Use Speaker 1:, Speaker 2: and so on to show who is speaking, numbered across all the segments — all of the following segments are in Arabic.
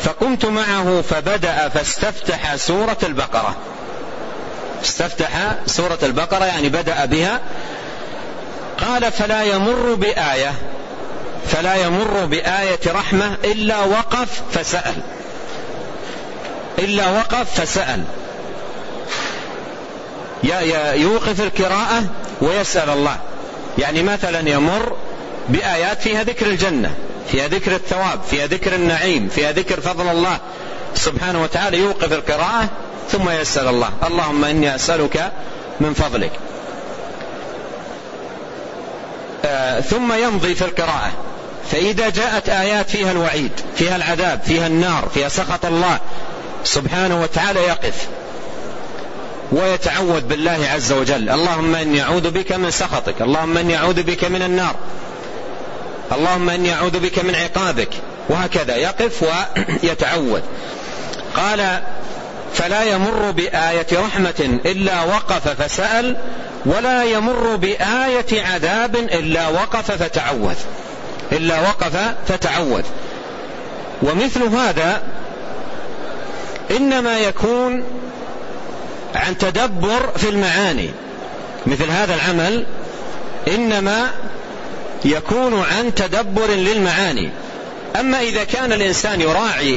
Speaker 1: فقمت معه فبدأ فاستفتح سورة البقرة. استفتح سورة البقرة يعني بدأ بها. قال فلا يمر بآية رحمة إلا وقف فسأل يوقف القراءة ويسأل الله. يعني مثلا يمر بآيات فيها ذكر الجنة، فيها ذكر الثواب، فيها ذكر النعيم، فيها ذكر فضل الله سبحانه وتعالى، يوقف القراءة ثم يسأل الله: اللهم إني أسألك من فضلك. ثم يمضي في القراءة. فإذا جاءت آيات فيها الوعيد، فيها العذاب، فيها النار، فيها سخط الله سبحانه وتعالى، يقف ويتعوذ بالله عز وجل: اللهم إني أعوذ بك من سخطك، اللهم إني أعوذ بك من النار، اللهم إني أعوذ بك من عقابك، وهكذا يقف ويتعوذ. قال: فلا يمر بآية رحمة إلا وقف فسأل، ولا يمر بآية عذاب إلا وقف فتعوذ. ومثل هذا إنما يكون عن تدبر في المعاني. مثل هذا العمل إنما يكون عن تدبر للمعاني. أما إذا كان الإنسان يراعي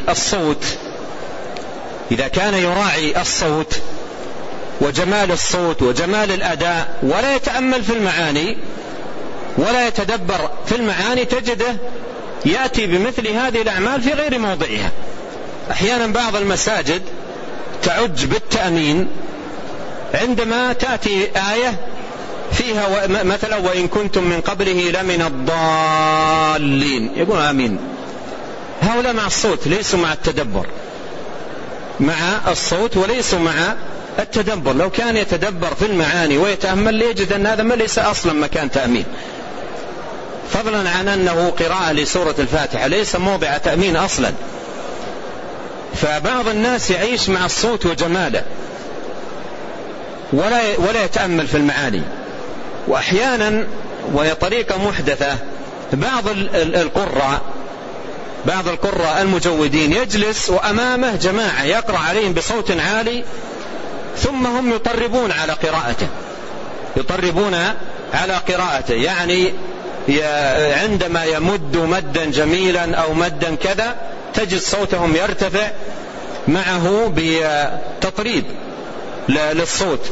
Speaker 1: الصوت وجمال الصوت وجمال الأداء ولا يتأمل في المعاني ولا يتدبر في المعاني، تجده يأتي بمثل هذه الأعمال في غير موضعها. أحيانا بعض المساجد تعج بالتأمين عندما تأتي آية فيها مثلا: وإن كنتم من قبله لمن الضالين، يقول آمين. هؤلاء مع الصوت ليسوا مع التدبر، مع الصوت وليسوا مع التدبر. لو كان يتدبر في المعاني ويتأمل ليجد أن هذا ما ليس أصلا مكان تأمين، فضلا عن أنه قراءة لسورة الفاتحة ليس موضع تأمين أصلا. فبعض الناس يعيش مع الصوت وجماله ولا يتأمل في المعاني. وأحيانا، وهي طريقة محدثة، بعض القراء المجودين يجلس وأمامه جماعة يقرأ عليهم بصوت عالي، ثم هم يطربون على قراءته، يعني عندما يمد مدا جميلا أو مدا كذا تجد صوتهم يرتفع معه بتطريب للصوت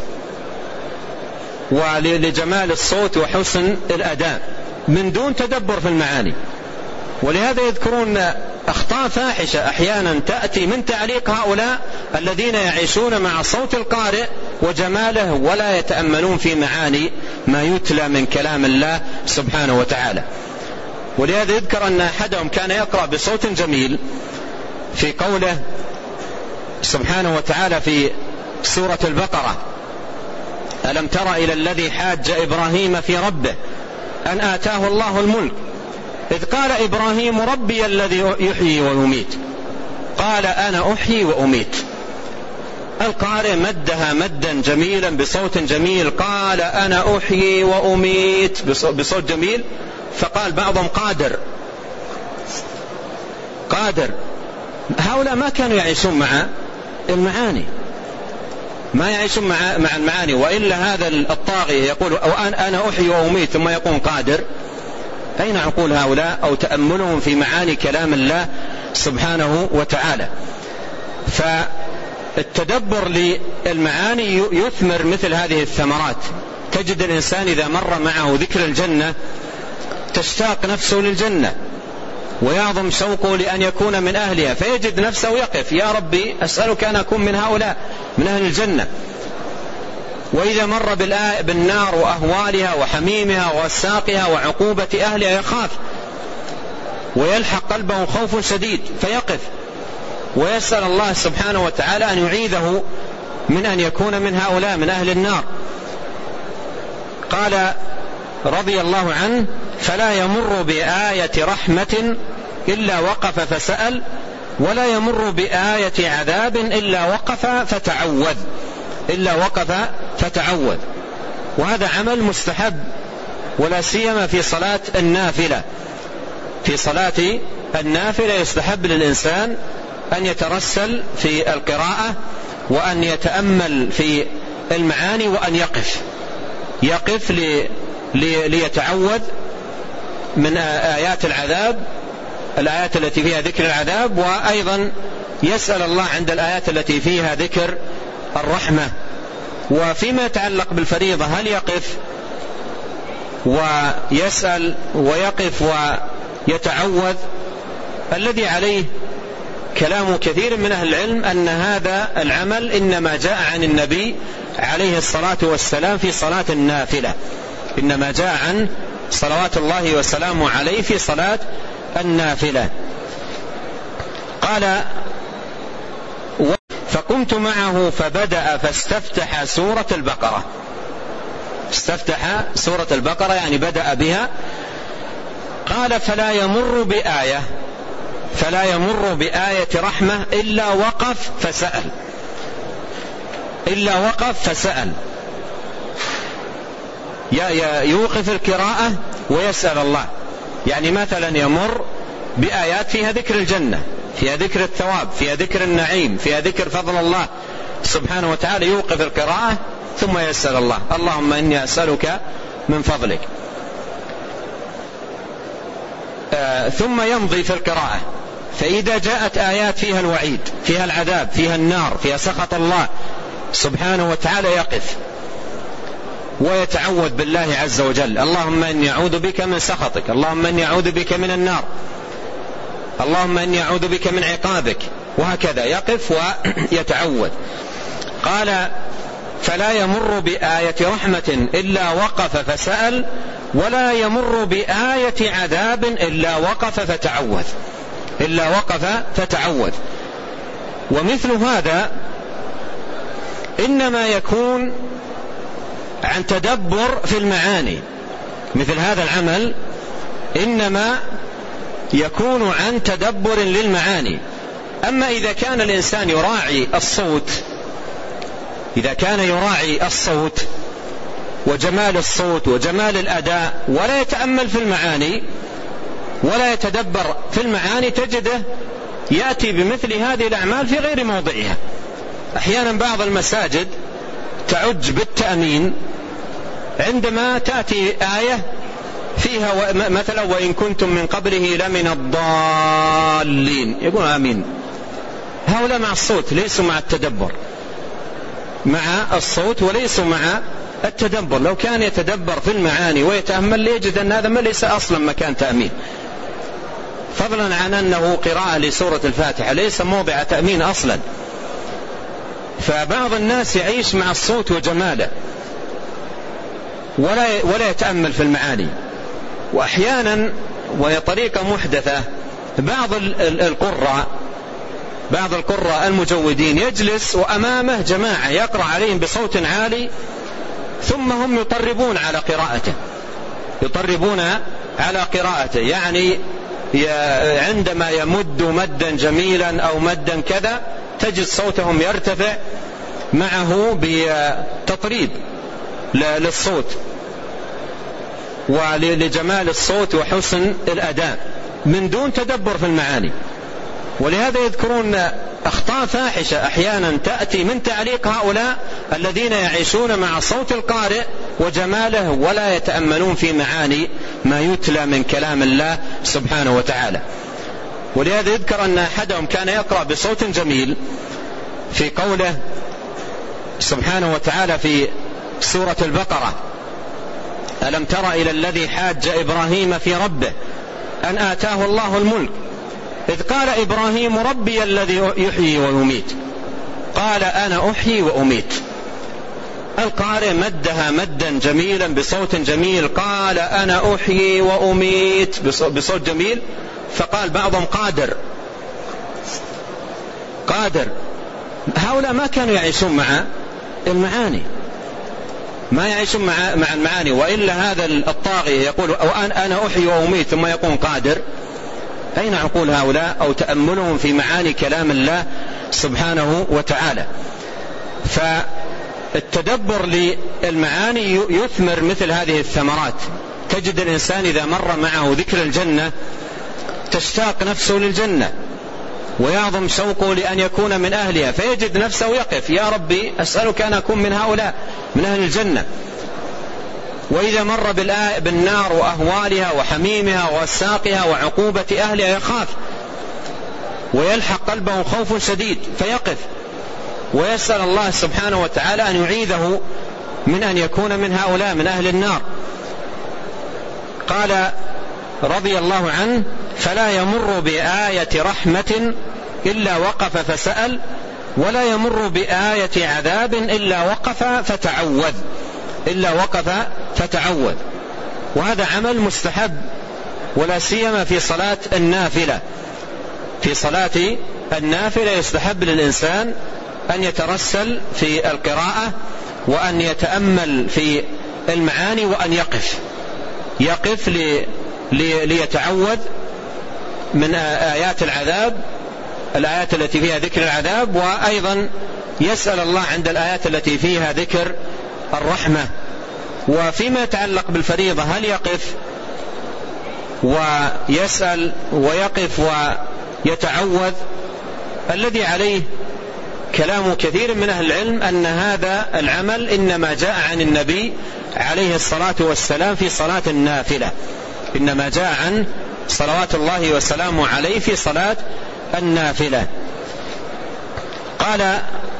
Speaker 1: ولجمال الصوت وحسن الأداء من دون تدبر في المعاني. ولهذا يذكرون أخطاء فاحشة أحيانا تأتي من تعليق هؤلاء الذين يعيشون مع صوت القارئ وجماله ولا يتأملون في معاني ما يتلى من كلام الله سبحانه وتعالى. ولهذا يذكر أن أحدهم كان يقرأ بصوت جميل في قوله سبحانه وتعالى في سورة البقرة: ألم تر إلى الذي حاج إبراهيم في ربه أن آتاه الله الملك إذ قال إبراهيم ربي الذي يحيي ويميت قال أنا أحيي وأميت. القارئ مدها مدا جميلا بصوت جميل، قال أنا أحيي وأميت بصوت جميل، فقال بعضهم قادر. هؤلاء ما كانوا يعيشون مع المعاني، ما يعيشون مع المعاني. وإلا هذا الطاغية يقول أنا أحيي وأميت ثم يقول قادر. أين عقول هؤلاء أو تأملهم في معاني كلام الله سبحانه وتعالى؟ فالتدبر للمعاني يثمر مثل هذه الثمرات. تجد الإنسان إذا مر معه ذكر الجنة تشتاق نفسه للجنة ويعظم شوقه لأن يكون من أهلها، فيجد نفسه يقف: يا ربي أسألك أن أكون من هؤلاء من أهل الجنة. وإذا مر بالنار وأهوالها وحميمها ووساقها وعقوبة أهلها يخاف ويلحق قلبه خوف شديد، فيقف ويسأل الله سبحانه وتعالى أن يعيذه من أن يكون من هؤلاء من أهل النار. قال رضي الله عنه: فلا يمر بآية رحمة إلا وقف فسأل، ولا يمر بآية عذاب إلا وقف فتعوذ. وهذا عمل مستحب، ولا سيما في صلاة النافلة. في صلاة النافلة يستحب للإنسان أن يترسل في القراءة وأن يتأمل في المعاني وأن يقف ليتعوذ من آيات العذاب، الآيات التي فيها ذكر العذاب، وأيضا يسأل الله عند الآيات التي فيها ذكر الرحمة. وفيما يتعلق بالفريضة هل يقف ويسأل ويقف ويتعوذ؟ الذي عليه كلام كثير من أهل العلم أن هذا العمل إنما جاء عن النبي عليه الصلاة والسلام في صلاة النافلة، إنما جاء عن صلوات الله وسلامه عليه في صلاة النافلة. قال: فقمت معه فبدأ فاستفتح سورة البقرة. استفتح سورة البقرة يعني بدأ بها. قال: فلا يمر بآية رحمة إلا وقف فسأل، يوقف القراءة ويسأل الله. يعني مثلا يمر بآيات فيها ذكر الجنة، فيها ذكر الثواب، فيها ذكر النعيم، فيها ذكر فضل الله سبحانه وتعالى، يوقف القراءة ثم يسأل الله: اللهم إني أسألك من فضلك. ثم يمضي في القراءة. فإذا جاءت آيات فيها الوعيد، فيها العذاب، فيها النار، فيها سخط الله سبحانه وتعالى، يقف ويتعوذ بالله عز وجل: اللهم إني أعوذ بك من سخطك، اللهم إني أعوذ بك من النار، اللهم إني أعوذ بك من عقابك، وهكذا يقف ويتعوذ. قال: فلا يمر بآية رحمة إلا وقف فسأل، ولا يمر بآية عذاب إلا وقف فتعوذ. ومثل هذا إنما يكون عن تدبر في المعاني، مثل هذا العمل إنما يكون عن تدبر للمعاني. أما إذا كان الإنسان يراعي الصوت، إذا كان يراعي الصوت وجمال الصوت وجمال الأداء ولا يتأمل في المعاني ولا يتدبر في المعاني، تجده يأتي بمثل هذه الأعمال في غير موضعها. أحيانا بعض المساجد تعج بالتأمين عندما تأتي آية فيها مثلا: وإن كنتم من قبله لمن الضالين، يقول آمين. هؤلاء مع الصوت ليسوا مع التدبر، مع الصوت وليسوا مع التدبر. لو كان يتدبر في المعاني ويتأمل ليجد أن هذا ما ليس أصلا مكان تأمين، فضلا عن أنه قراءة لسورة الفاتحة ليس موضع تأمين أصلا. فبعض الناس يعيش مع الصوت وجماله ولا يتأمل في المعاني. وأحيانا، وهي طريقة محدثة، بعض القراء المجودين يجلس وأمامه جماعة يقرأ عليهم بصوت عالي، ثم هم يطربون على قراءته، يعني عندما يمد مدا جميلا أو مدا كذا تجد صوتهم يرتفع معه بتطريب للصوت ولجمال الصوت وحسن الأداء من دون تدبر في المعاني. ولهذا يذكرون أخطاء فاحشة أحيانا تأتي من تعليق هؤلاء الذين يعيشون مع صوت القارئ وجماله ولا يتأملون في معاني ما يتلى من كلام الله سبحانه وتعالى. ولهذا يذكر أن أحدهم كان يقرأ بصوت جميل في قوله سبحانه وتعالى في سورة البقرة: ألم تر إلى الذي حاج إبراهيم في ربه أن آتاه الله الملك إذ قال إبراهيم ربي الذي يحيي ويميت قال أنا أحيي وأميت. القارئ مدها مدا جميلا بصوت جميل، قال أنا أحيي وأميت بصوت جميل، فقال بعضهم قادر. هؤلاء ما كانوا يعيشون مع المعاني، ما يعيشون مع المعاني. وإلا هذا الطاغية يقول أنا أحيي وأميت ثم يقول قادر، أين عقول هؤلاء أو تأملهم في معاني كلام الله سبحانه وتعالى؟ فالتدبر للمعاني يثمر مثل هذه الثمرات. تجد الإنسان إذا مر معه ذكر الجنة تشتاق نفسه للجنة، ويعظم شوقه لأن يكون من أهلها، فيجد نفسه يقف: يا ربي أسألك أن أكون من هؤلاء، من أهل الجنة. وإذا مر بالنار وأهوالها وحميمها وساقها وعقوبة أهلها يخاف ويلحق قلبه خوف شديد، فيقف ويسأل الله سبحانه وتعالى أن يعيذه من أن يكون من هؤلاء، من أهل النار. قال رضي الله عنه: فلا يمر بآية رحمة إلا وقف فسأل، ولا يمر بآية عذاب إلا وقف فتعوذ. وهذا عمل مستحب، ولا سيما في صلاة النافلة. في صلاة النافلة يستحب للإنسان أن يترسل في القراءة، وأن يتأمل في المعاني، وأن يقف ليتعوذ من آيات العذاب، الآيات التي فيها ذكر العذاب، وأيضا يسأل الله عند الآيات التي فيها ذكر الرحمة. وفيما يتعلق بالفريضة، هل يقف ويسأل ويقف ويتعوذ؟ الذي عليه كلام كثير من أهل العلم أن هذا العمل إنما جاء عن النبي عليه الصلاة والسلام في صلاة النافلة، إنما جاء عن صلوات الله وسلامه عليه في صلاة النافلة. قال